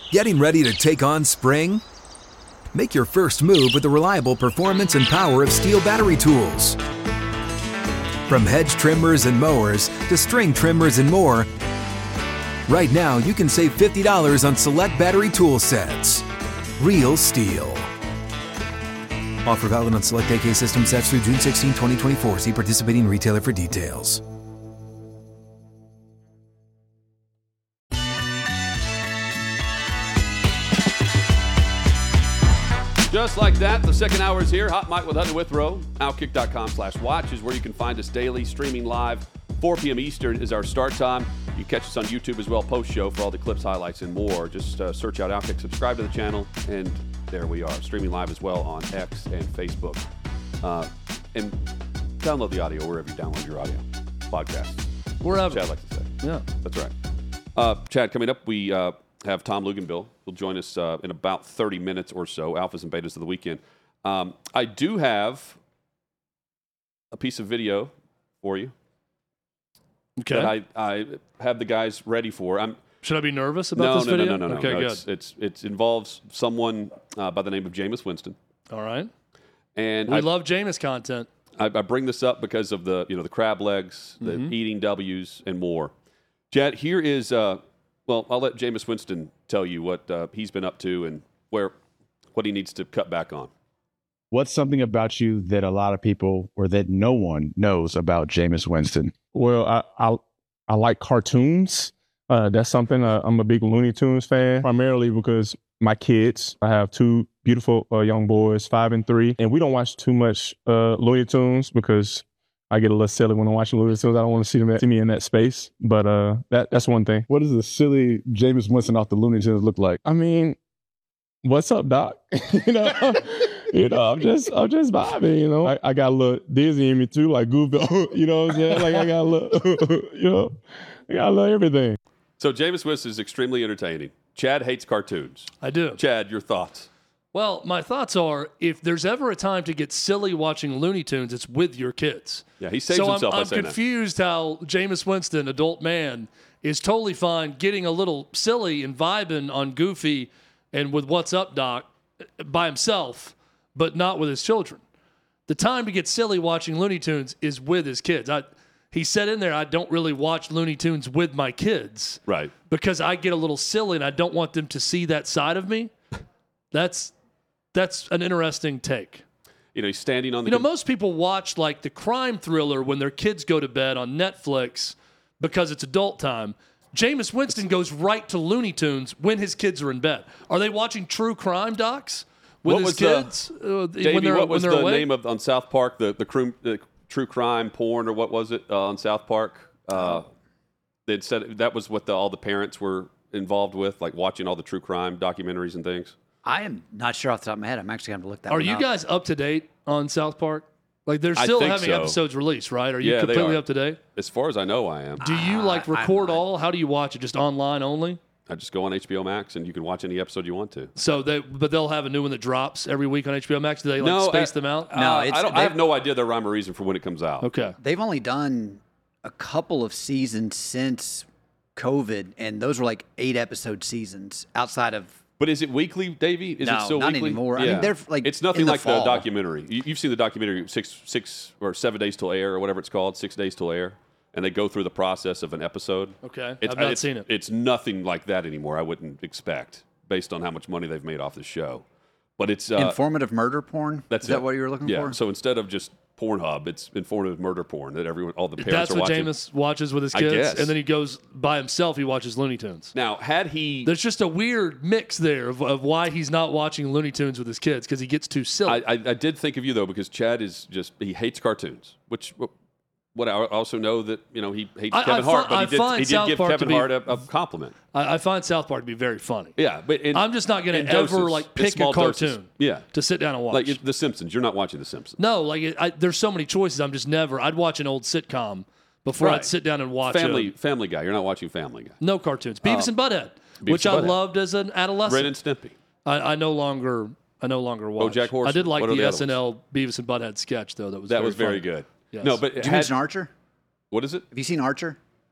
Getting ready to take on spring? Make your first move with the reliable performance and power of Steel battery tools. From hedge trimmers and mowers to string trimmers and more, right now you can save $50 on select battery tool sets. Real Steel. Offer valid on select AK system sets through June 16, 2024. See participating retailer for details. Just like that, the second hour is here. Hot Mike with Hutton Withrow. Outkick.com/watch is where you can find us daily, streaming live. 4 p.m. Eastern is our start time. You catch us on YouTube as well, post-show for all the clips, highlights, and more. Just search out Outkick, subscribe to the channel, and there we are. Streaming live as well on X and Facebook. And download the audio wherever you download your audio podcasts. Wherever. Chad likes to say. Yeah. That's right. Chad, coming up, we have Tom Luginbill. He'll join us in about 30 minutes or so, Alphas and Betas of the weekend. I do have a piece of video for you. Okay. That I have the guys ready for. Should I be nervous about this video? No. Okay, good. It involves someone by the name of Jameis Winston. All right. And we love Jameis content. I bring this up because of the crab legs, the eating W's, and more. Chad, here is well, I'll let Jameis Winston tell you what he's been up to and what he needs to cut back on. What's something about you that a lot of people or that no one knows about Jameis Winston? Well, I like cartoons. That's something. I'm a big Looney Tunes fan, primarily because my kids, I have two beautiful young boys, 5 and 3, and we don't watch too much Looney Tunes because I get a little silly when I'm watching Looney Tunes. I don't want to see me in that space, but that's one thing. What does a silly Jameis Winston off the Looney Tunes look like? I mean, what's up, Doc? I'm just vibing, I got a little Disney in me too, like Goofy, you know what I'm saying? Like I got a little, I got a little everything. So Jameis Winston is extremely entertaining. Chad hates cartoons. I do. Chad, your thoughts? Well, my thoughts are, if there's ever a time to get silly watching Looney Tunes, it's with your kids. Yeah, he saves himself by saying that. I'm confused how Jameis Winston, adult man, is totally fine getting a little silly and vibing on Goofy and with What's Up, Doc by himself, but not with his children. The time to get silly watching Looney Tunes is with his kids. He said in there, I don't really watch Looney Tunes with my kids. Right. Because I get a little silly and I don't want them to see that side of me. That's an interesting take. He's standing on the... most people watch like the crime thriller when their kids go to bed on Netflix because it's adult time. Jameis Winston goes right to Looney Tunes when his kids are in bed. Are they watching true crime docs with his kids? Davey, what was the name on South Park, the true crime porn, or what was it on South Park? They'd said that was what all the parents were involved with, like watching all the true crime documentaries and things. I am not sure off the top of my head. I'm actually going to look that Are one you up. guys up to date on South Park? Like they're still having episodes released, right? Are you completely up to date? As far as I know, I am. Do you record all? How do you watch it? Just online only? I just go on HBO Max and you can watch any episode you want to. So they'll have a new one that drops every week on HBO Max. Do they space them out? No, I have no idea their rhyme or reason for when it comes out. Okay. They've only done a couple of seasons since COVID, and those were like 8-episode seasons outside of. But is it weekly, Davey? Is it still not weekly? anymore. Yeah. I mean, they're like it's nothing in the like fall. the documentary. You've seen the documentary 6 or 7 days till air, or whatever it's called, 6 days till air, and they go through the process of an episode. Okay, I've not seen it. It's nothing like that anymore. I wouldn't expect, based on how much money they've made off the show. But it's informative murder porn. Is that what you were looking for? Yeah. So instead of just Pornhub, it's informative murder porn that all the parents are watching. That's what Jameis watches with his kids, I guess. And then he goes by himself. He watches Looney Tunes. Now, there's just a weird mix there of why he's not watching Looney Tunes with his kids because he gets too silly. I did think of you though because Chad is he hates cartoons, which. What I also know that he hates Kevin Hart, but he did give Kevin Hart a compliment. I find South Park to be very funny. Yeah, but I'm just not going to ever pick a cartoon. To sit down and watch. Like The Simpsons, you're not watching The Simpsons. No, there's so many choices. I'm just never. I'd watch an old sitcom before I'd sit down and watch Family Guy. You're not watching Family Guy. No cartoons. Beavis and Butthead, which I loved as an adolescent. Ren and Stimpy. I no longer watch. BoJack Horseman. I did like the SNL Beavis and Butthead sketch though. That was very good. Yes. No, but did you mention Archer? What is it? Have you seen Archer?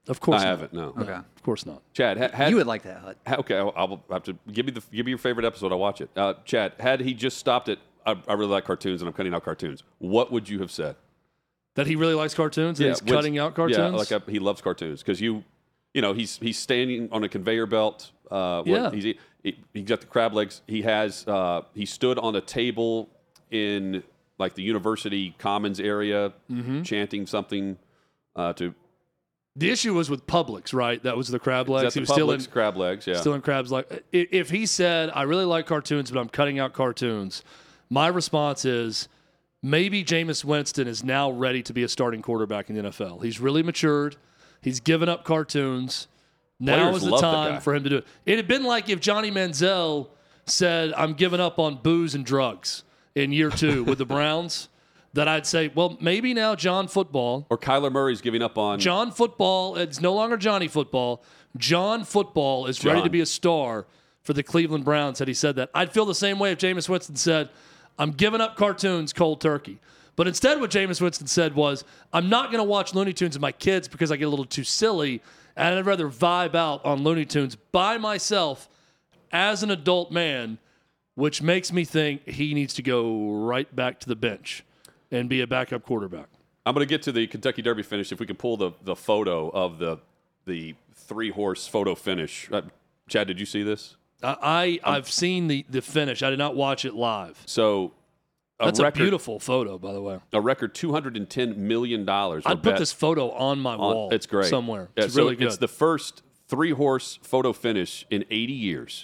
Of course I not. haven't. No. Okay. Of course not. Chad, had, You would like that, Hut. okay, I'll have to give me your favorite episode. I'll watch it. Chad, had he just stopped at I really like cartoons and I'm cutting out cartoons, what would you have said? That he really likes cartoons and he's cutting out cartoons? Yeah, like he loves cartoons because he's standing on a conveyor belt. He's got the crab legs. He stood on a table in like the university commons area, chanting something to. The issue was with Publix, right? That was the crab legs. He was still in crab legs. Yeah, still in crabs. Like if he said, "I really like cartoons, but I'm cutting out cartoons," my response is, maybe Jameis Winston is now ready to be a starting quarterback in the NFL. He's really matured. He's given up cartoons. Now is the time for him to do it. It had been like if Johnny Manziel said, "I'm giving up on booze and drugs" in year 2 with the Browns. That I'd say, well, maybe now John Football. Or Kyler Murray's giving up on. John Football, it's no longer Johnny Football. John Football is ready to be a star for the Cleveland Browns had he said that. I'd feel the same way if Jameis Winston said, "I'm giving up cartoons cold turkey." But instead what Jameis Winston said was, "I'm not going to watch Looney Tunes with my kids because I get a little too silly, and I'd rather vibe out on Looney Tunes by myself as an adult man," which makes me think he needs to go right back to the bench and be a backup quarterback. I'm going to get to the Kentucky Derby finish. If we can pull the photo of the 3-horse photo finish. Chad, did you see this? I've seen the finish. I did not watch it live. So that's a beautiful photo, by the way. A record $210 million. I'd put this photo on my wall. It's great. Somewhere. It's really good. It's the first 3-horse photo finish in 80 years.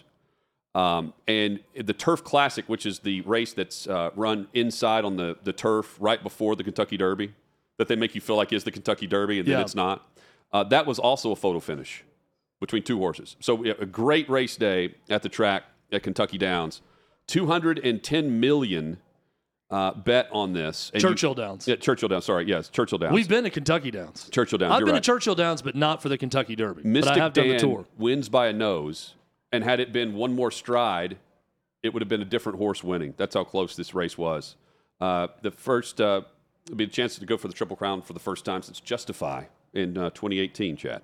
And the Turf Classic, which is the race that's run inside on the turf right before the Kentucky Derby, that they make you feel like is the Kentucky Derby, and then it's not. That was also a photo finish between 2 horses. So a great race day at the track at Kentucky Downs. $210 million bet on this. And Churchill Downs. Yeah, Churchill Downs. Sorry, yes, Churchill Downs. We've been to Kentucky Downs. Churchill Downs. I've been to Churchill Downs, but not for the Kentucky Derby. Mystic but I have Dan done the tour. Wins by a nose. And had it been one more stride, it would have been a different horse winning. That's how close this race was. The first would be a chance to go for the Triple Crown for the first time since Justify in 2018, Chad.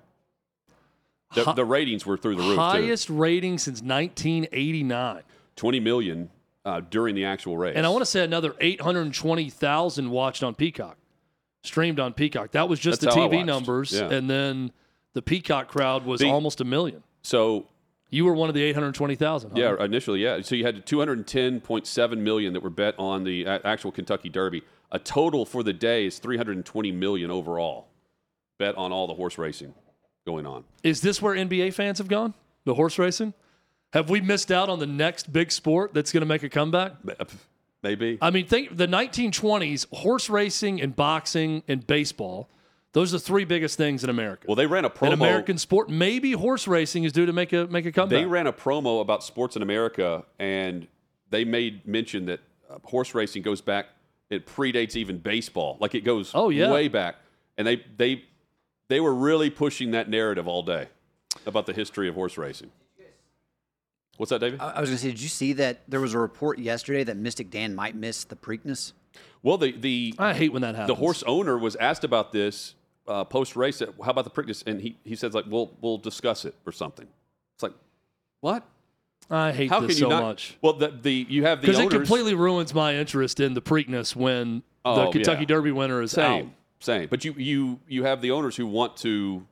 The ratings were through the roof, highest too. rating since 1989. 20 million during the actual race. And I want to say another 820,000 watched on Peacock, streamed on Peacock. That was just That's the how I TV watched. numbers, Yeah. and then the Peacock crowd was almost 1 million. So you were one of the 820,000. Huh? Yeah, initially, yeah. So you had 210.7 million that were bet on the actual Kentucky Derby. A total for the day is 320 million overall bet on all the horse racing going on. Is this where NBA fans have gone? The horse racing? Have we missed out on the next big sport that's going to make a comeback? Maybe. I mean, think the 1920s, horse racing and boxing and baseball. Those are the 3 biggest things in America. Well, they ran a promo. In American sport, maybe horse racing is due to make a comeback. They ran a promo about sports in America, and they made mention that horse racing goes back. It predates even baseball. Like it goes way back. And they were really pushing that narrative all day about the history of horse racing. What's that, David? I was going to say, did you see that there was a report yesterday that Mystic Dan might miss the Preakness? Well, I hate when that happens. The horse owner was asked about this post-race. How about the Preakness? And he says, like, we'll discuss it or something. It's like, what? I hate this so much. Well, you have the because owners. It completely ruins my interest in the Preakness when the Kentucky Derby winner is out. Same. But you have the owners who want to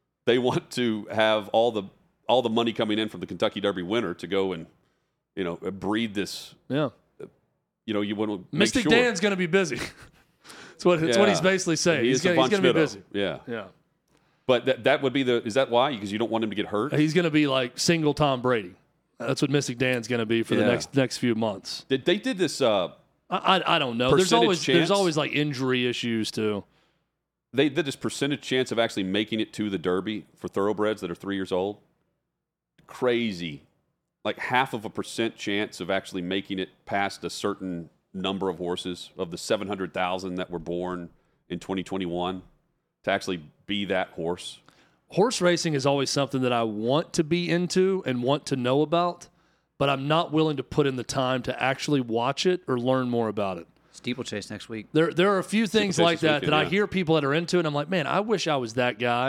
have all the money coming in from the Kentucky Derby winner to go and breed this. Yeah. You want to make Mystic sure. Dan's going to be busy. That's what he's basically saying. He's going to be busy. Yeah. Yeah. But that would be is that why? Because you don't want him to get hurt? He's going to be like single Tom Brady. That's what Mystic Dan's going to be for the next few months. They did this. I don't know. There's always like injury issues too. They did this percentage chance of actually making it to the Derby for thoroughbreds that are 3 years old. Crazy. Like 0.5% chance of actually making it past a certain number of horses of the 700,000 that were born in 2021 to actually be that horse. Horse racing is always something that I want to be into and want to know about, but I'm not willing to put in the time to actually watch it or learn more about it. Steeplechase next week. There are a few things like that weekend, I hear people that are into it, and I'm like, man, I wish I was that guy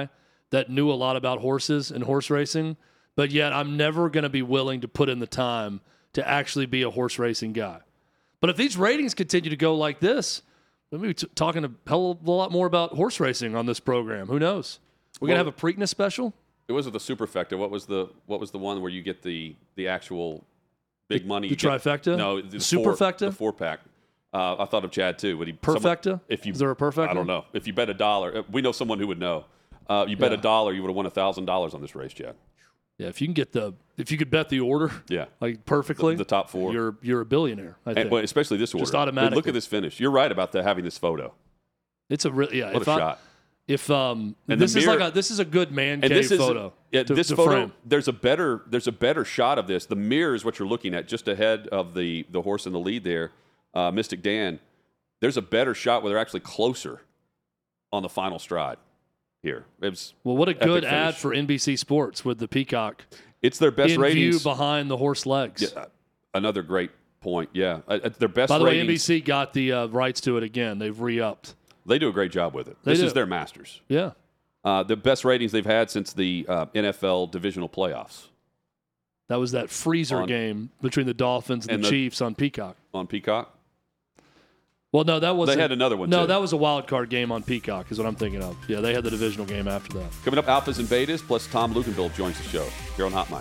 that knew a lot about horses and horse racing, but yet I'm never going to be willing to put in the time to actually be a horse racing guy. But if these ratings continue to go like this, we'll be talking a hell of a lot more about horse racing on this program. Who knows? We're going to have a Preakness special? It wasn't the Superfecta. What was the one where you get the actual big money? The trifecta? No, the Superfecta? The 4-pack. I thought of Chad too. Perfecta? Is there a perfecta? I don't know. If you bet $1, we know someone who would know. You bet $1, you would have won $1,000 on this race, Chad. Yeah, if you could bet the order, like perfectly, the top 4, you're a billionaire. I think. But especially this order, just automatically. Look at this finish. You're right about having this photo. It's a real What a shot. If this is a good man cave photo. This to photo, frame. there's a better shot of this. The mirror is what you're looking at, just ahead of the horse in the lead there, Mystic Dan. There's a better shot where they're actually closer on the final stride here. What a good ad for NBC Sports with the peacock. It's their best in ratings. view behind the horse legs. Yeah, another great point. Yeah, their best. By the ratings. way, NBC got the rights to it again. They've re-upped. They do a great job with it. This is their masters. Yeah. The best ratings they've had since the NFL divisional playoffs. That was that freezer game between the Dolphins and the Chiefs on Peacock. On Peacock? Well, no, that was. They had another one, No, too. that was a wild card game on Peacock is what I'm thinking of. Yeah, they had the divisional game after that. Coming up, Alphas and Betas, plus Tom Luganville joins the show here on Hot Mic.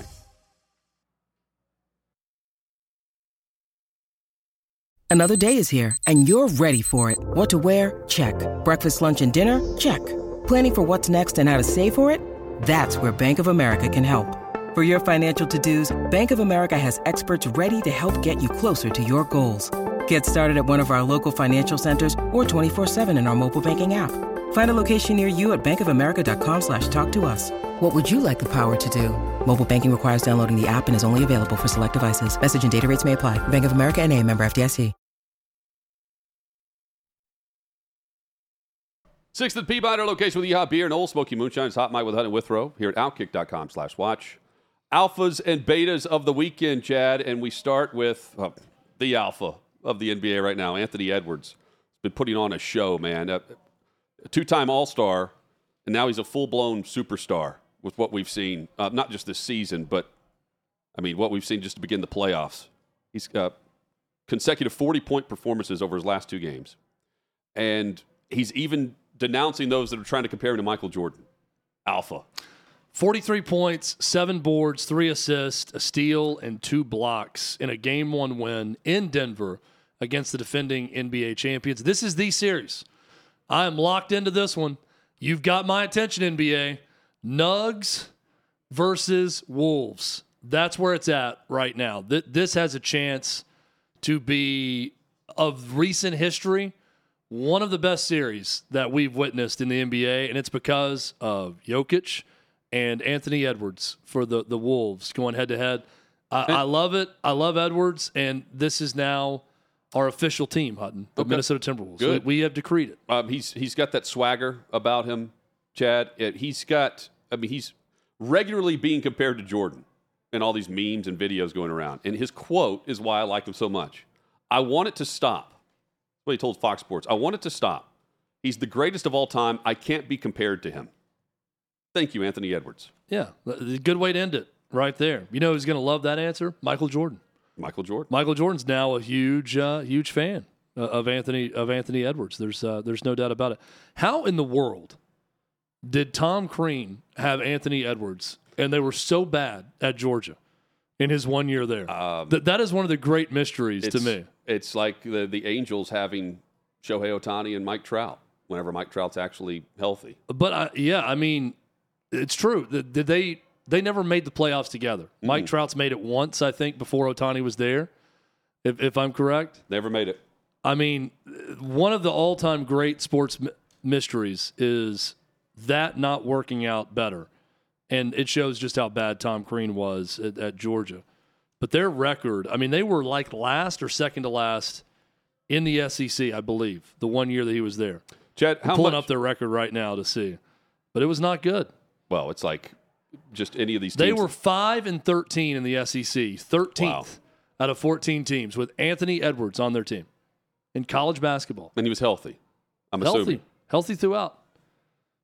Another day is here, and you're ready for it. What to wear? Check. Breakfast, lunch, and dinner? Check. Planning for what's next and how to save for it? That's where Bank of America can help. For your financial to-dos, Bank of America has experts ready to help get you closer to your goals. Get started at one of our local financial centers or 24/7 in our mobile banking app. Find a location near you at bankofamerica.com/talktous. What would you like the power to do? Mobile banking requires downloading the app and is only available for select devices. Message and data rates may apply. Bank of America NA, member FDIC. 6th and Peabody, our location with Yeehaw Beer and Old Smoky Moonshine. It's Hot Mic with Hunt and Withrow here at Outkick.com/watch. Alphas and Betas of the weekend, Chad, and we start with the alpha of the NBA right now, Anthony Edwards. He's been putting on a show, man. A two-time All-Star, and now he's a full-blown superstar with what we've seen, not just this season, but, I mean, what we've seen just to begin the playoffs. He's got consecutive 40-point performances over his last 2 games. And he's even denouncing those that are trying to compare him to Michael Jordan. Alpha. 43 points, 7 boards, 3 assists, a steal, and 2 blocks in a Game 1 win in Denver against the defending NBA champions. This is the series. I am locked into this one. You've got my attention, NBA. Nugs versus Wolves. That's where it's at right now. This has a chance to be, of recent history, one of the best series that we've witnessed in the NBA, and it's because of Jokic and Anthony Edwards for the Wolves going head-to-head. I love it. I love Edwards, and this is now our official team, Hutton, the Minnesota Timberwolves. Good. We have decreed it. He's got that swagger about him, Chad. He's regularly being compared to Jordan in all these memes and videos going around. And his quote is why I like him so much. I want it to stop. That's what he told Fox Sports. I want it to stop. He's the greatest of all time. I can't be compared to him. Thank you, Anthony Edwards. Yeah, a good way to end it right there. You know who's going to love that answer? Michael Jordan. Michael Jordan. Michael Jordan's now a huge fan of Anthony Edwards. There's no doubt about it. How in the world did Tom Crean have Anthony Edwards, and they were so bad at Georgia in his 1 year there? That is one of the great mysteries to me. It's like the Angels having Shohei Ohtani and Mike Trout whenever Mike Trout's actually healthy. But I mean, it's true. They never made the playoffs together. Mm-hmm. Mike Trout's made it once, I think, before Ohtani was there, if I'm correct. Never made it. I mean, one of the all-time great sports mysteries is that not working out better. And it shows just how bad Tom Crean was at Georgia. But their record, I mean, they were like last or second to last in the SEC, I believe, the 1 year that he was there. Chad, I'm pulling up their record right now to see. But it was not good. Well, it's like just any of these teams. They were 5-13 in the SEC, 13th out of 14 teams with Anthony Edwards on their team in college basketball. And he was healthy. I'm assuming. Healthy throughout.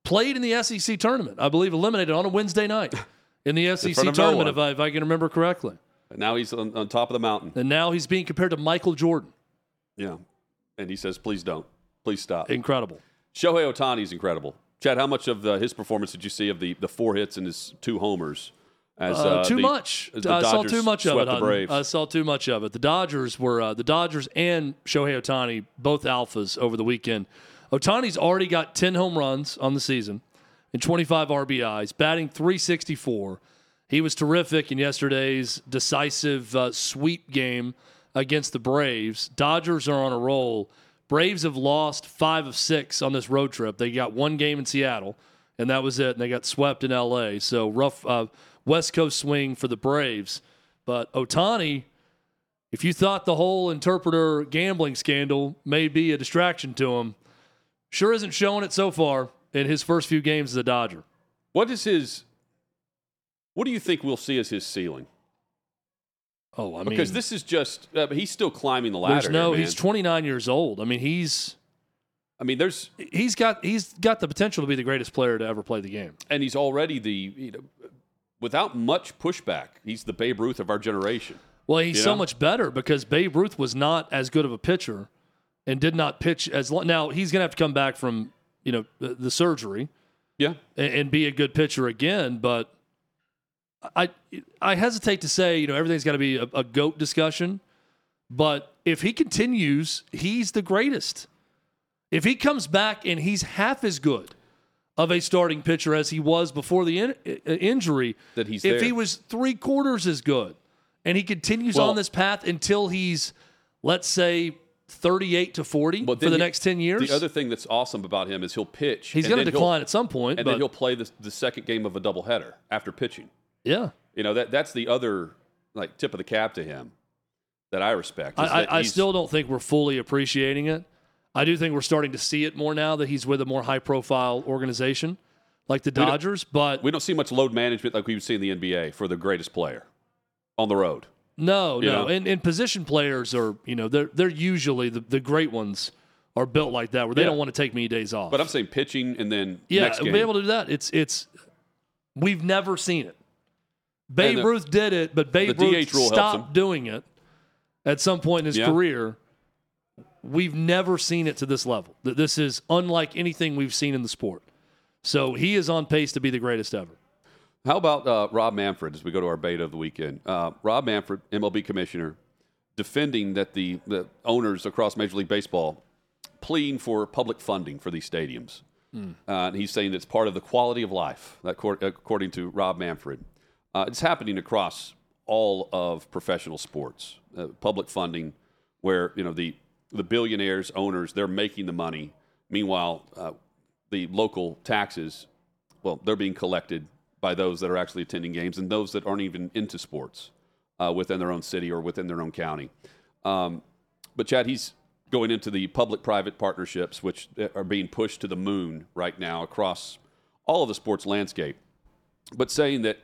played in the SEC tournament. I believe eliminated on a Wednesday night in the SEC tournament, if I can remember correctly. And now he's on top of the mountain. And now he's being compared to Michael Jordan. Yeah. And he says, please don't. Please stop. Incredible. Shohei Ohtani is incredible. Chad, how much of his performance did you see of the 4 hits and his 2 homers? Too much. I saw too much of it. I saw too much of it. The Dodgers and Shohei Ohtani, both alphas over the weekend. Ohtani's already got 10 home runs on the season and 25 RBIs, batting .364. He was terrific in yesterday's decisive sweep game against the Braves. Dodgers are on a roll. Braves have lost 5 of 6 on this road trip. They got 1 game in Seattle, and that was it, and they got swept in L.A. So rough West Coast swing for the Braves. But Ohtani, if you thought the whole interpreter gambling scandal may be a distraction to him, sure isn't showing it so far in his first few games as a Dodger. What do you think we'll see as his ceiling? Oh, I mean, because this is just he's still climbing the ladder. He's 29 years old. I mean, he's got the potential to be the greatest player to ever play the game. And he's already without much pushback, he's the Babe Ruth of our generation. Well, he's so much better because Babe Ruth was not as good of a pitcher and did not pitch as long. Now, he's going to have to come back from, the surgery. Yeah. And be a good pitcher again, but I hesitate to say, everything's got to be a GOAT discussion, but if he continues, he's the greatest. If he comes back and he's half as good of a starting pitcher as he was before the injury, that he's if there. he was 3/4 as good and he continues on this path until he's, let's say, 38 to 40 for the next 10 years. The other thing that's awesime about him is he'll pitch. He's going to decline at some point. And then he'll play the second game of a doubleheader after pitching. Yeah. That's the other tip of the cap to him that I respect. I still don't think we're fully appreciating it. I do think we're starting to see it more now that he's with a more high-profile organization like the Dodgers. But we don't see much load management like we would see in the NBA for the greatest player on the road. No. And position players are, they're usually the great ones are built like that where they don't want to take many days off. But I'm saying pitching and then next game. Be able to do that. It's we've never seen it. Babe Ruth did it, but Babe Ruth stopped doing it at some point in his career. We've never seen it to this level. This is unlike anything we've seen in the sport. So he is on pace to be the greatest ever. How about Rob Manfred as we go to our beta of the weekend? Rob Manfred, MLB commissioner, defending that the owners across Major League Baseball pleading for public funding for these stadiums. And he's saying it's part of the quality of life, according to Rob Manfred. It's happening across all of professional sports, public funding, where the billionaires, owners, they're making the money. Meanwhile, the local taxes, they're being collected by those that are actually attending games and those that aren't even into sports within their own city or within their own county. But Chad, he's going into the public-private partnerships, which are being pushed to the moon right now across all of the sports landscape, but saying that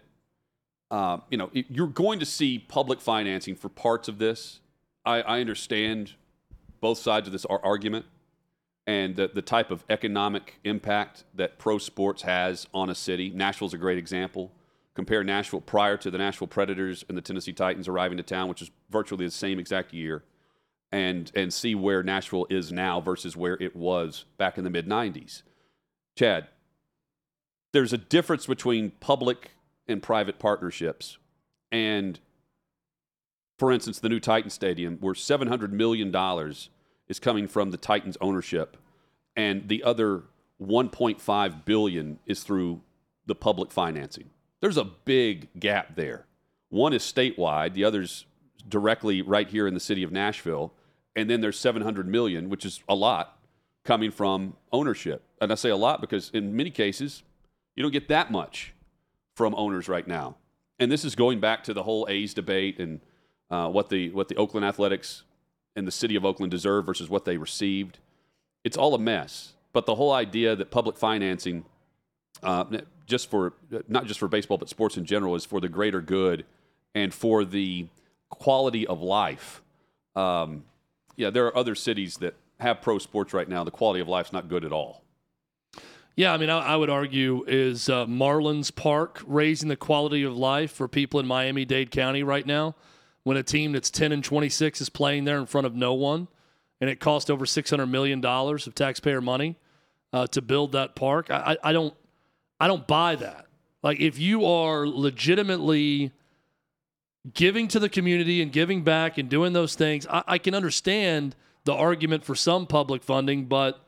you're going to see public financing for parts of this. I understand both sides of this argument and the type of economic impact that pro sports has on a city. Nashville's a great example. Compare Nashville prior to the Nashville Predators and the Tennessee Titans arriving to town, which is virtually the same exact year, and see where Nashville is now versus where it was back in the mid-'90s. Chad, there's a difference between public and private partnerships. And, for instance, the new Titan Stadium, where $700 million is coming from the Titans ownership, and the other $1.5 billion is through the public financing. There's a big gap there. One is statewide, the other's directly right here in the city of Nashville, and then there's $700 million, which is a lot, coming from ownership. And I say a lot because in many cases, you don't get that much from owners right now. And this is going back to the whole A's debate and what the Oakland Athletics and the city of Oakland deserve versus what they received. It's all a mess. But the whole idea that public financing, not just for baseball, but sports in general, is for the greater good and for the quality of life. There are other cities that have pro sports right now. The quality of life's not good at all. Yeah, I mean, I would argue is Marlins Park raising the quality of life for people in Miami-Dade County right now when a team that's 10-26 is playing there in front of no one, and it cost over $600 million of taxpayer money to build that park. I don't buy that. Like, if you are legitimately giving to the community and giving back and doing those things, I can understand the argument for some public funding, but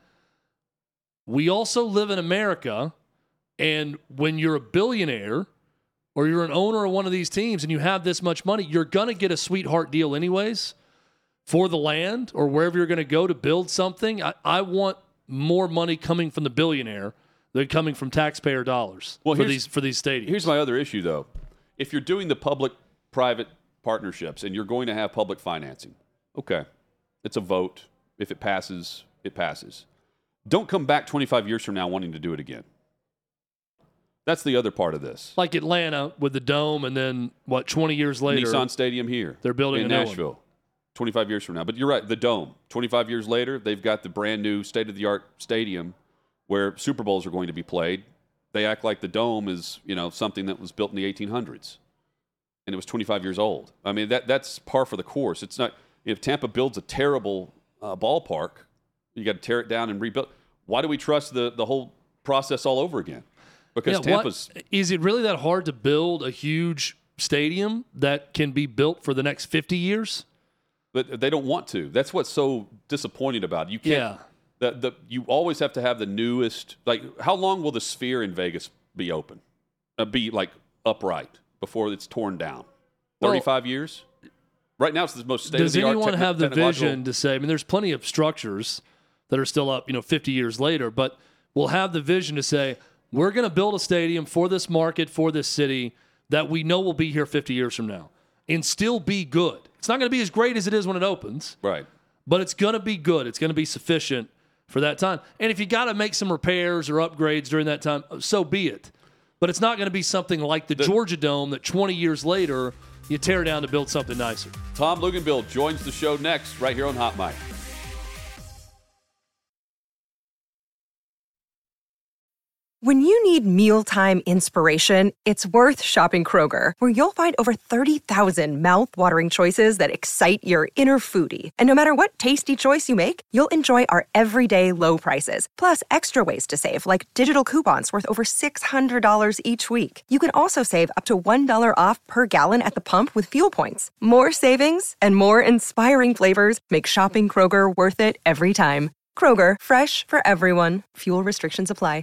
we also live in America, and when you're a billionaire or you're an owner of one of these teams and you have this much money, you're going to get a sweetheart deal anyways for the land or wherever you're going to go to build something. I want more money coming from the billionaire than coming from taxpayer dollars for these stadiums. Here's my other issue, though. If you're doing the public-private partnerships and you're going to have public financing, okay, it's a vote. If it passes, it passes. Don't come back 25 years from now wanting to do it again. That's the other part of this. Like Atlanta with the Dome, and then, 20 years later? Nissan Stadium here. They're building in Nashville. 25 years from now. But you're right, the Dome. 25 years later, they've got the brand new state-of-the-art stadium where Super Bowls are going to be played. They act like the Dome is, something that was built in the 1800s. And it was 25 years old. I mean, that's par for the course. It's not, if Tampa builds a terrible ballpark, you got to tear it down and rebuild. Why do we trust the whole process all over again? Because Tampa's... Is it really that hard to build a huge stadium that can be built for the next 50 years? But they don't want to. That's what's so disappointing about it. You can't... Yeah. You always have to have the newest... Like, how long will the Sphere in Vegas be open? Be, upright before it's torn down? 35 years? Right now, it's the most state-of-the-art. Does anyone have the vision to say... I mean, there's plenty of structures that are still up, 50 years later, but we'll have the vision to say, we're going to build a stadium for this market, for this city, that we know will be here 50 years from now and still be good. It's not going to be as great as it is when it opens. Right. But it's going to be good. It's going to be sufficient for that time. And if you got to make some repairs or upgrades during that time, so be it. But it's not going to be something like the Georgia Dome that 20 years later you tear down to build something nicer. Tom Luginbill joins the show next right here on Hot Mic. When you need mealtime inspiration, it's worth shopping Kroger, where you'll find over 30,000 mouth-watering choices that excite your inner foodie. And no matter what tasty choice you make, you'll enjoy our everyday low prices, plus extra ways to save, like digital coupons worth over $600 each week. You can also save up to $1 off per gallon at the pump with fuel points. More savings and more inspiring flavors make shopping Kroger worth it every time. Kroger, fresh for everyone. Fuel restrictions apply.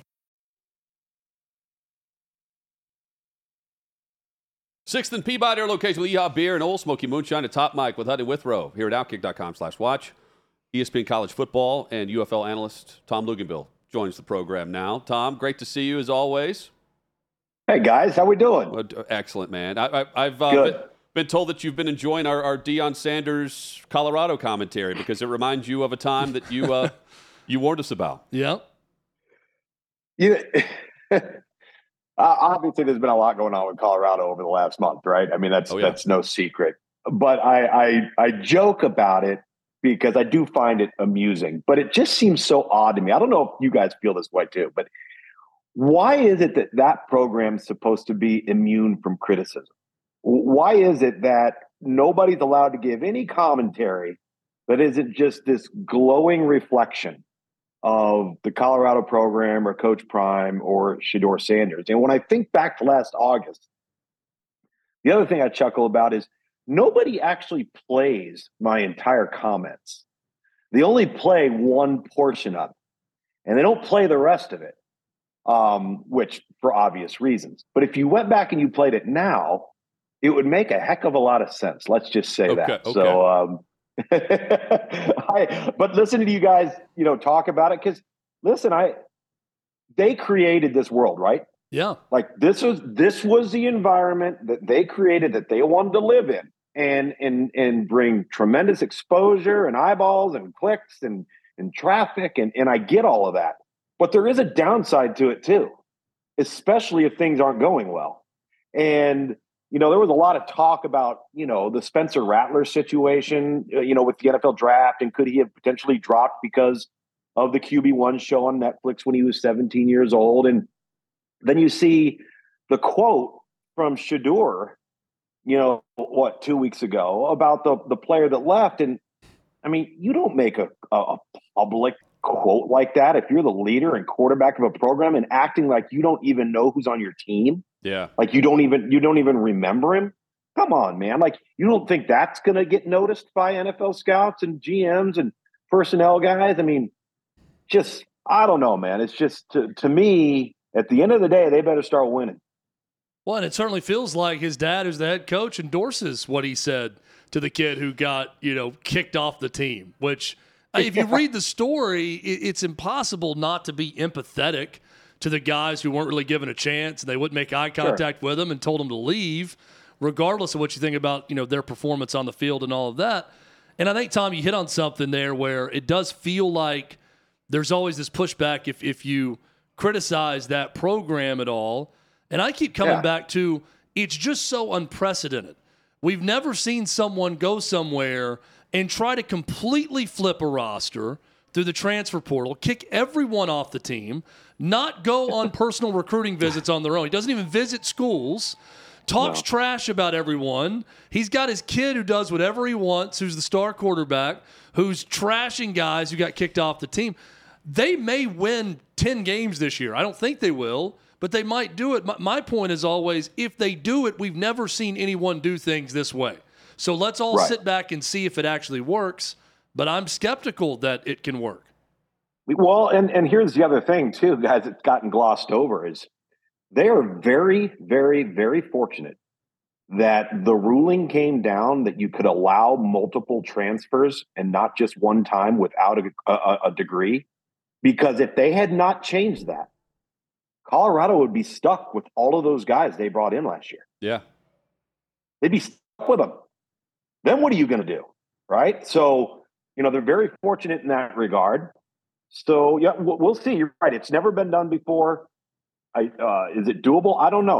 6th and Peabody, our location with Yeehaw Beer and Old Smoky Moonshine at Top Mic with Huddy Withrow here at Outkick.com/watch. ESPN College Football and UFL analyst Tom Luginbill joins the program now. Tom, great to see you as always. Hey, guys. How we doing? Excellent, man. I've been told that you've been enjoying our Deion Sanders Colorado commentary because it reminds you of a time that you you warned us about. Yeah. Yeah. Obviously, there's been a lot going on with Colorado over the last month, right? I mean, that's no secret. But I joke about it because I do find it amusing. But it just seems so odd to me. I don't know if you guys feel this way too, but why is it that program's supposed to be immune from criticism? Why is it that nobody's allowed to give any commentary that isn't just this glowing reflection of the Colorado program or Coach Prime or Shedeur Sanders? And when I think back to last August, the other thing I chuckle about is nobody actually plays my entire comments. They only play one portion of it, and they don't play the rest of it, which for obvious reasons. But if you went back and you played it now, it would make a heck of a lot of sense. Let's just say that. Okay. So, but listening to you guys, talk about it, because listen, they created this world, right? Yeah. Like this was the environment that they created, that they wanted to live in, and bring tremendous exposure and eyeballs and clicks and traffic. And I get all of that, but there is a downside to it too, especially if things aren't going well. And there was a lot of talk about, the Spencer Rattler situation, with the NFL draft, and could he have potentially dropped because of the QB1 show on Netflix when he was 17 years old. And then you see the quote from Shedeur, 2 weeks ago about the player that left. And I mean, you don't make a public quote like that if you're the leader and quarterback of a program and acting like you don't even know who's on your team. Yeah. Like you don't even remember him. Come on, man. Like, you don't think that's going to get noticed by NFL scouts and GMs and personnel guys? I mean, I don't know, man. It's just, to me, at the end of the day, they better start winning. Well, and it certainly feels like his dad, who's the head coach, endorses what he said to the kid who got, kicked off the team, which if you read the story, it's impossible not to be empathetic to the guys who weren't really given a chance and they wouldn't make eye contact with him and told him to leave, regardless of what you think about, their performance on the field and all of that. And I think, Tom, you hit on something there where it does feel like there's always this pushback if you criticize that program at all. And I keep coming back to, it's just so unprecedented. We've never seen someone go somewhere and try to completely flip a roster through the transfer portal, kick everyone off the team, not go on personal recruiting visits on their own. He doesn't even visit schools, talks trash about everyone. He's got his kid who does whatever he wants, who's the star quarterback, who's trashing guys who got kicked off the team. They may win 10 games this year. I don't think they will, but they might do it. My point is always, if they do it, we've never seen anyone do things this way. So let's all sit back and see if it actually works. But I'm skeptical that it can work. Well, and here's the other thing, too, guys, that's gotten glossed over is they are very, very, very fortunate that the ruling came down that you could allow multiple transfers and not just one time without a degree. Because if they had not changed that, Colorado would be stuck with all of those guys they brought in last year. Yeah. They'd be stuck with them. Then what are you going to do? Right? So, they're very fortunate in that regard. So, yeah, we'll see. You're right. It's never been done before. Is it doable? I don't know.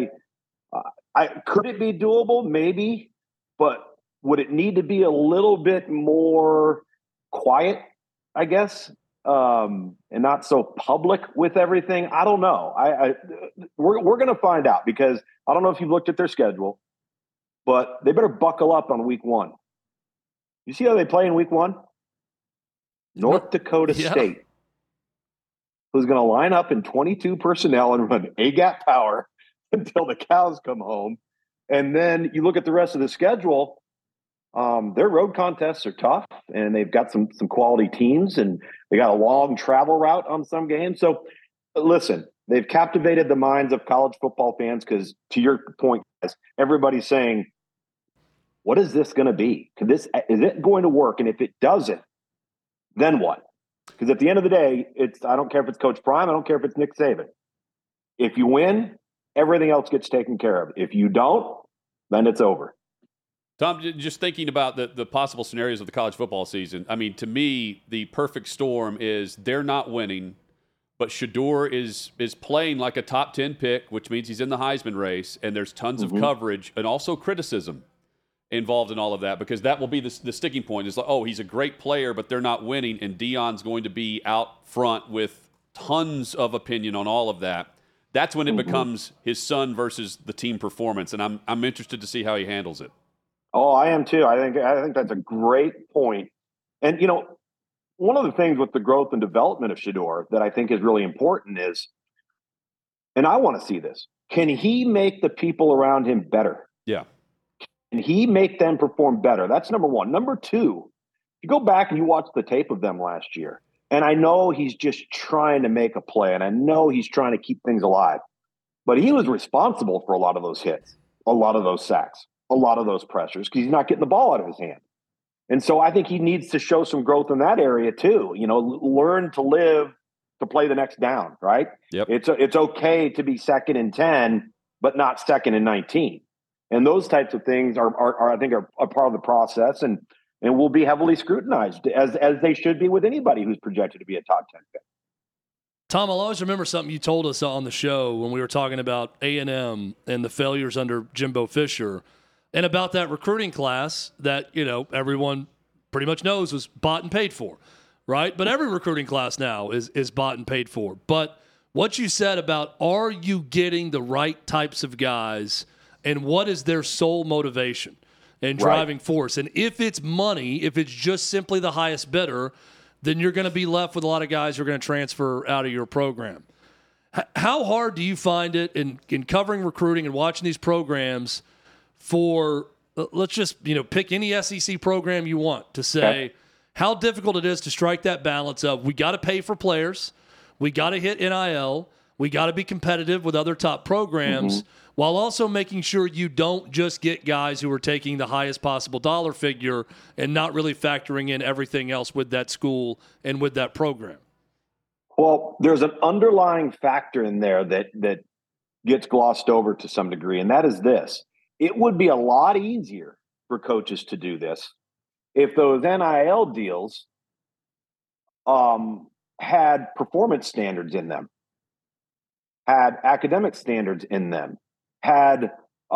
I could it be doable? Maybe. But would it need to be a little bit more quiet, I guess? And not so public with everything. I don't know. We're going to find out because I don't know if you've looked at their schedule, but they better buckle up on week 1. You see how they play in week 1? North Dakota State, who's going to line up in 22 personnel and run A-gap power until the cows come home. And then you look at the rest of the schedule. Their road contests are tough, and they've got some quality teams, and they got a long travel route on some games. So, listen, they've captivated the minds of college football fans because, to your point, guys, everybody's saying, what is this going to be? Is it going to work? And if it doesn't, then what? Because at the end of the day, I don't care if it's Coach Prime. I don't care if it's Nick Saban. If you win, everything else gets taken care of. If you don't, then it's over. Tom, just thinking about the possible scenarios of the college football season, I mean, to me, the perfect storm is they're not winning, but Shedeur is playing like a top 10 pick, which means he's in the Heisman race, and there's tons of coverage and also criticism involved in all of that, because that will be the sticking point. It's like, oh, he's a great player, but they're not winning, and Deion's going to be out front with tons of opinion on all of that. That's when it becomes his son versus the team performance, and I'm interested to see how he handles it. Oh, I am too. I think that's a great point. And, one of the things with the growth and development of Shedeur that I think is really important is, and I want to see this, can he make the people around him better? Yeah. Can he make them perform better? That's number one. Number two, you go back and you watch the tape of them last year, and I know he's just trying to make a play, and I know he's trying to keep things alive, but he was responsible for a lot of those hits, a lot of those sacks, a lot of those pressures, because he's not getting the ball out of his hand. And so I think he needs to show some growth in that area too. Learn to live to play the next down, right? Yep. It's okay to be 2nd and 10, but not 2nd and 19. And those types of things are I think are a part of the process and will be heavily scrutinized as they should be with anybody who's projected to be a top 10 pick. Tom, I'll always remember something you told us on the show when we were talking about A&M and the failures under Jimbo Fisher, and about that recruiting class that, everyone pretty much knows was bought and paid for. right? But every recruiting class now is bought and paid for. But what you said about are you getting the right types of guys and what is their sole motivation and driving force? And if it's money, if it's just simply the highest bidder, then you're going to be left with a lot of guys who are going to transfer out of your program. How hard do you find it in covering recruiting and watching these programs for, let's just pick any SEC program you want to say how difficult it is to strike that balance of we got to pay for players, we got to hit NIL, we got to be competitive with other top programs, while also making sure you don't just get guys who are taking the highest possible dollar figure and not really factoring in everything else with that school and with that program? Well, there's an underlying factor in there that gets glossed over to some degree, and that is this. It would be a lot easier for coaches to do this if those NIL deals had performance standards in them, had academic standards in them, had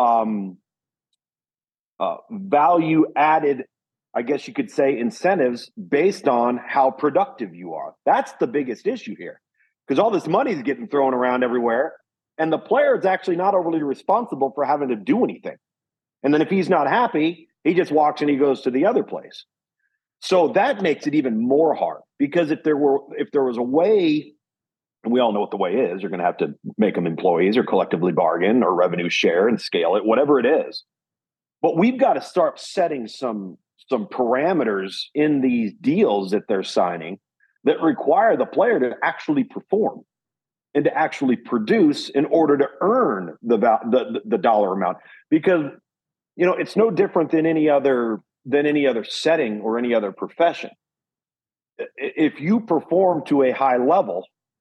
value-added, I guess you could say, incentives based on how productive you are. That's the biggest issue here, because all this money is getting thrown around everywhere, and the player is actually not overly responsible for having to do anything. And then if he's not happy, he just walks and he goes to the other place. So that makes it even more hard, because if there was a way, and we all know what the way is, you're going to have to make them employees or collectively bargain or revenue share and scale it, whatever it is. But we've got to start setting some parameters in these deals that they're signing that require the player to actually perform and to actually produce in order to earn the dollar amount. Because it's no different than any other setting or any other profession. If you perform to a high level,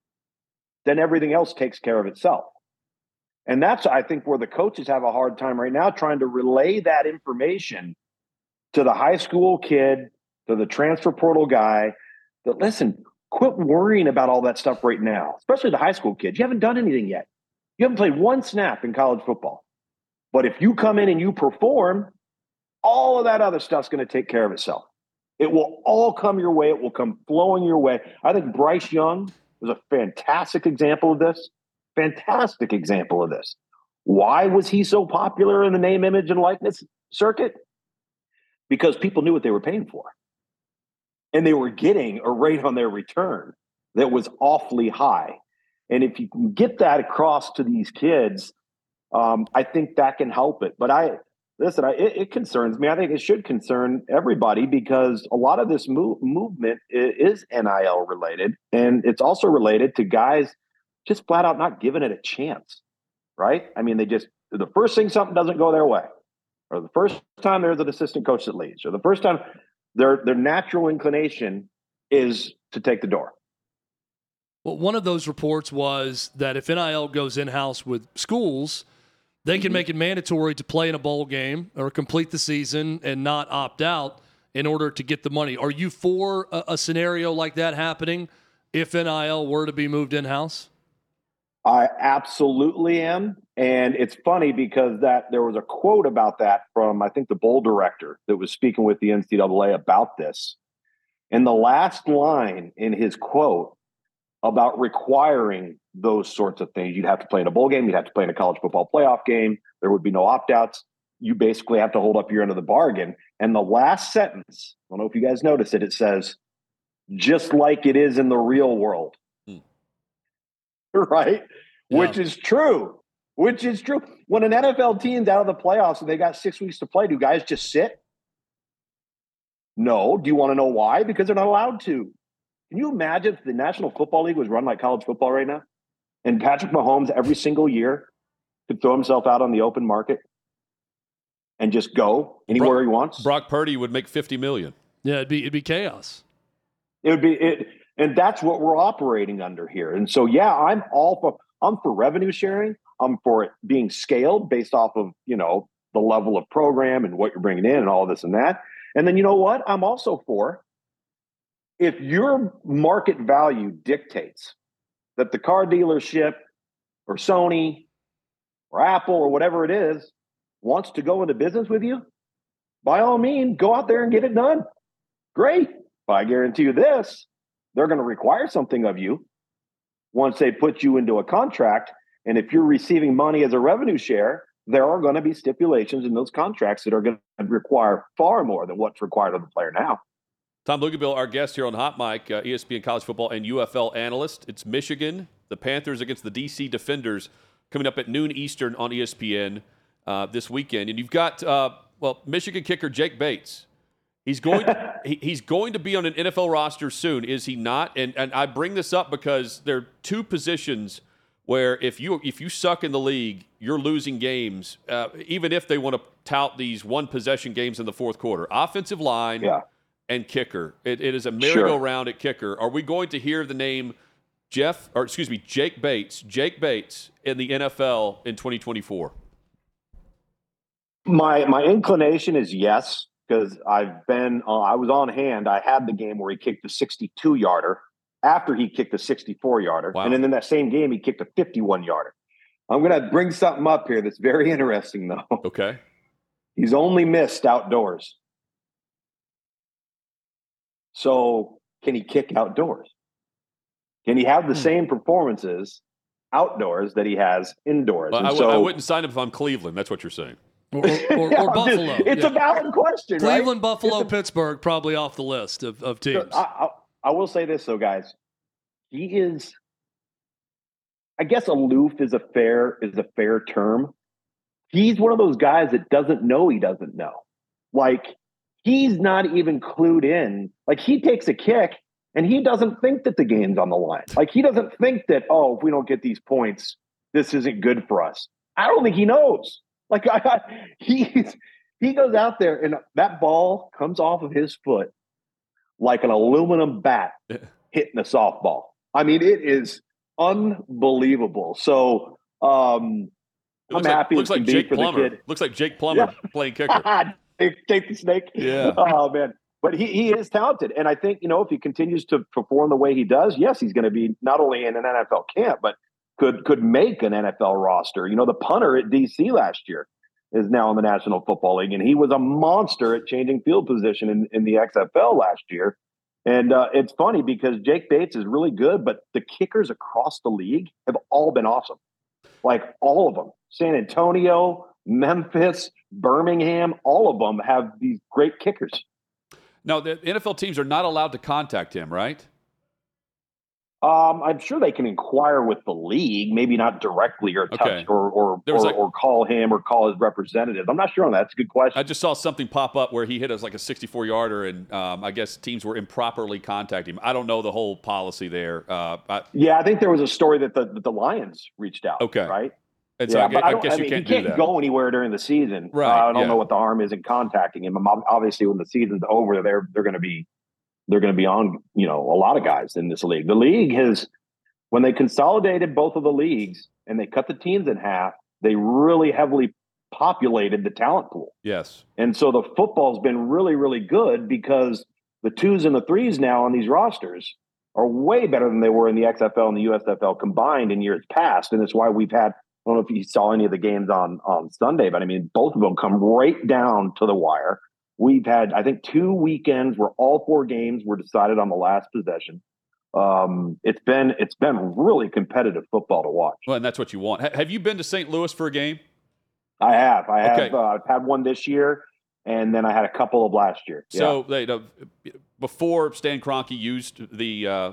then everything else takes care of itself. And that's, I think, where the coaches have a hard time right now, trying to relay that information to the high school kid, to the transfer portal guy, that, listen, quit worrying about all that stuff right now, especially the high school kids. You haven't done anything yet. You haven't played one snap in college football. But if you come in and you perform, all of that other stuff's going to take care of itself. It will all come your way. It will come flowing your way. I think Bryce Young was a fantastic example of this. Fantastic example of this. Why was he so popular in the name, image, and likeness circuit? Because people knew what they were paying for. And they were getting a rate on their return that was awfully high. And if you can get that across to these kids, I think that can help it. But it concerns me. I think it should concern everybody, because a lot of this movement is NIL related. And it's also related to guys just flat out not giving it a chance, right? I mean, the first thing something doesn't go their way, or the first time there's an assistant coach that leaves, or the first time their natural inclination is to take the door. Well, one of those reports was that if NIL goes in-house with schools, they can make it mandatory to play in a bowl game or complete the season and not opt out in order to get the money. Are you for a scenario like that happening if NIL were to be moved in-house? I absolutely am. And it's funny because there was a quote about that from, I think, the bowl director that was speaking with the NCAA about this. And the last line in his quote about requiring those sorts of things, you'd have to play in a bowl game, you'd have to play in a college football playoff game, there would be no opt-outs. You basically have to hold up your end of the bargain. And the last sentence, I don't know if you guys noticed it, it says, just like it is in the real world. Right? Yeah. Which is true. When an NFL team's out of the playoffs and they got 6 weeks to play, do guys just sit? No. Do you want to know why? Because they're not allowed to. Can you imagine if the National Football League was run like college football right now? And Patrick Mahomes every single year could throw himself out on the open market and just go anywhere he wants? Brock Purdy would make $50 million. Yeah, it'd be chaos. And that's what we're operating under here. And so, yeah, I'm for revenue sharing. I'm for it being scaled based off of, the level of program and what you're bringing in and all this and that. And then, you know what? I'm also for, if your market value dictates that the car dealership or Sony or Apple or whatever it is wants to go into business with you, by all means, go out there and get it done. Great. But I guarantee you this, they're going to require something of you once they put you into a contract. And if you're receiving money as a revenue share, there are going to be stipulations in those contracts that are going to require far more than what's required of the player now. Tom Luginbill, our guest here on Hot Mic, ESPN college football and UFL analyst. It's Michigan, the Panthers against the DC Defenders, coming up at noon Eastern on ESPN this weekend. And you've got, Michigan kicker Jake Bates. He's going to be on an NFL roster soon, is he not? And I bring this up because there are two positions where if you suck in the league, you're losing games, even if they want to tout these one-possession games in the fourth quarter. Offensive line and kicker. It is a merry-go-round at kicker. Are we going to hear the name Jake Bates in the NFL in 2024? My inclination is yes, because I was on hand. I had the game where he kicked the 62-yarder after he kicked the 64-yarder. Wow. And then in that same game, he kicked a 51-yarder. I'm going to bring something up here that's very interesting, though. Okay. He's only missed outdoors. So can he kick outdoors? Can he have the same performances outdoors that he has indoors? Well, I wouldn't sign up if I'm Cleveland. That's what you're saying. Or Buffalo. It's a valid question, Cleveland, right? Buffalo, Pittsburgh, probably off the list of teams. I will say this, though, guys. He is, I guess aloof is a fair term. He's one of those guys that doesn't know he doesn't know. Like, he's not even clued in. Like, he takes a kick, and he doesn't think that the game's on the line. Like, he doesn't think that, if we don't get these points, this isn't good for us. I don't think he knows. Like, he goes out there, and that ball comes off of his foot like an aluminum bat hitting a softball. I mean, it is unbelievable. So I'm happy looks it can like be Jake for Plummer. the kid. Looks like Jake Plummer playing kicker. Jake the Snake. Yeah. Oh, man. But he is talented. And I think, if he continues to perform the way he does, yes, he's going to be not only in an NFL camp, but could make an NFL roster. The punter at DC last year is now in the National Football League, and he was a monster at changing field position in the XFL last year. And it's funny because Jake Bates is really good, but the kickers across the league have all been awesome. Like, all of them. San Antonio, Memphis, Birmingham, all of them have these great kickers. Now, the NFL teams are not allowed to contact him, right? I'm sure they can inquire with the league, maybe not directly or touch or call him or call his representative. I'm not sure on that. That's a good question. I just saw something pop up where he hit us like a 64-yarder, and I guess teams were improperly contacting him. I don't know the whole policy there. I think there was a story that the Lions reached out. Okay. Right? And so I guess you can't do that. He can't go anywhere during the season. Right. I don't know what the harm is in contacting him. Obviously, when the season's over, they're going to be on, a lot of guys in this league. The league has, when they consolidated both of the leagues and they cut the teams in half, they really heavily populated the talent pool. Yes. And so the football's been really, really good because the 2s and the 3s now on these rosters are way better than they were in the XFL and the USFL combined in years past. And it's why we've had, I don't know if you saw any of the games on Sunday, but I mean, both of them come right down to the wire. We've had, I think, 2 weekends where all 4 games were decided on the last possession. It's been really competitive football to watch. Well, and that's what you want. Have you been to St. Louis for a game? I have. Okay. I've had one this year, and then I had a couple of last year. So before Stan Kroenke used the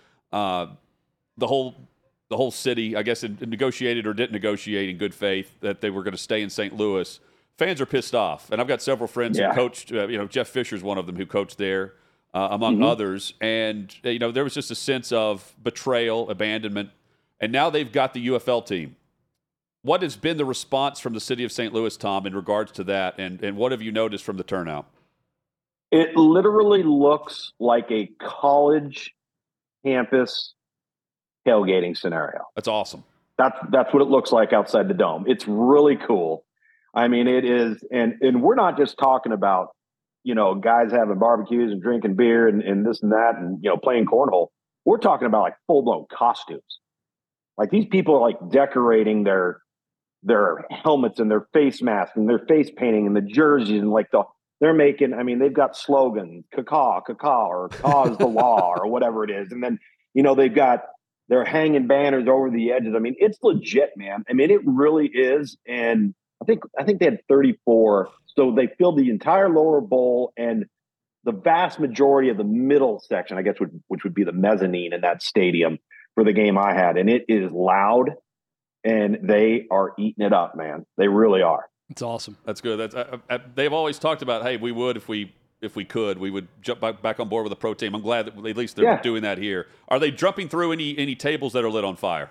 whole city, I guess, negotiated or didn't negotiate in good faith that they were going to stay in St. Louis. Fans are pissed off, and I've got several friends who coached. Jeff Fisher's one of them who coached there, among others. And there was just a sense of betrayal, abandonment, and now they've got the UFL team. What has been the response from the city of St. Louis, Tom, in regards to that, and what have you noticed from the turnout? It literally looks like a college campus tailgating scenario. That's awesome. That's what it looks like outside the dome. It's really cool. I mean, it is, and we're not just talking about, guys having barbecues and drinking beer and this and that and, playing cornhole. We're talking about like full-blown costumes. Like, these people are like decorating their helmets and their face masks and their face painting and the jerseys and like the they're making, I mean, they've got slogans, caw, or caw is the law, or whatever it is. And then, they're hanging banners over the edges. I mean, it's legit, man. I mean, it really is. And I think they had 34. So they filled the entire lower bowl and the vast majority of the middle section, I guess, which would be the mezzanine in that stadium for the game I had. And it is loud, and they are eating it up, man. They really are. It's awesome. That's good. They've always talked about, hey, we would if we could, we would jump back on board with a pro team. I'm glad that at least they're doing that here. Are they jumping through any tables that are lit on fire?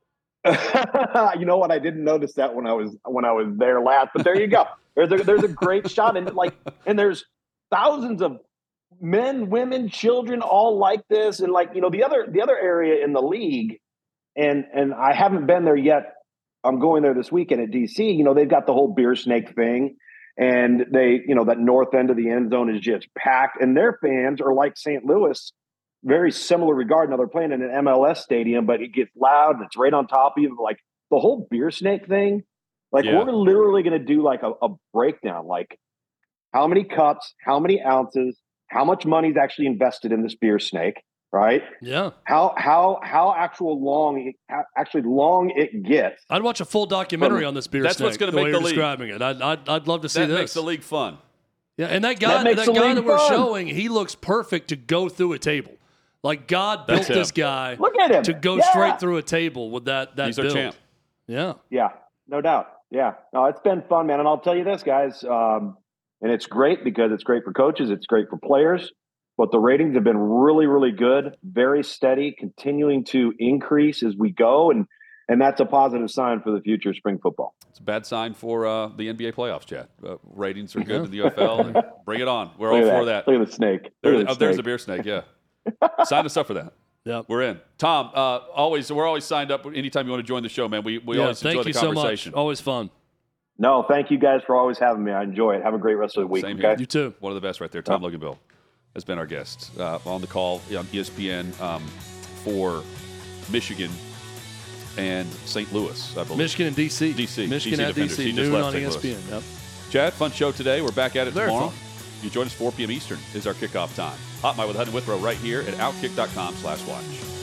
You know what? I didn't notice that when I was there last, but there you go. There's a great shot, and there's thousands of men, women, children, all like this, and the other area in the league, and I haven't been there yet. I'm going there this weekend at DC. They've got the whole beer snake thing. And they, that north end of the end zone is just packed. And their fans are like St. Louis, very similar regard. Now they're playing in an MLS stadium, but it gets loud and it's right on top of you. Like the whole beer snake thing, we're literally going to do a breakdown, how many cups, how many ounces, how much money is actually invested in this beer snake, right? Yeah. How actually long it gets. I'd watch a full documentary on this beer snake. That's what's going to make the league. Describing it. I'd love to see that this. That makes the league fun. Yeah, and that guy that we're showing, he looks perfect to go through a table. Like God built this guy Look at him. to go straight through a table with that He's build. Our champ. Yeah. Yeah, no doubt. Yeah. No, it's been fun, man. And I'll tell you this, guys, and it's great because it's great for coaches. It's great for players. But the ratings have been really, really good, very steady, continuing to increase as we go. And that's a positive sign for the future of spring football. It's a bad sign for the NBA playoffs, Chad. Ratings are good in the UFL. Bring it on. We're all for that. Look at the snake. There's a beer snake, yeah. Sign us up for that. Yeah, we're in. Tom, we're always signed up anytime you want to join the show, man. We always enjoy the conversation. Thank you so much. Always fun. No, thank you guys for always having me. I enjoy it. Have a great rest of the week. Same okay? here. You too. One of the best right there. Tom Loganville has been our guest on the call on ESPN for Michigan and St. Louis, I believe. Michigan and DC. Michigan at DC. Noon on ESPN. Yep. Chad, fun show today. We're back at it tomorrow. Fun. You join us 4 p.m. Eastern is our kickoff time. Hot Mike with Hutton Withrow right here at Outkick.com/watch.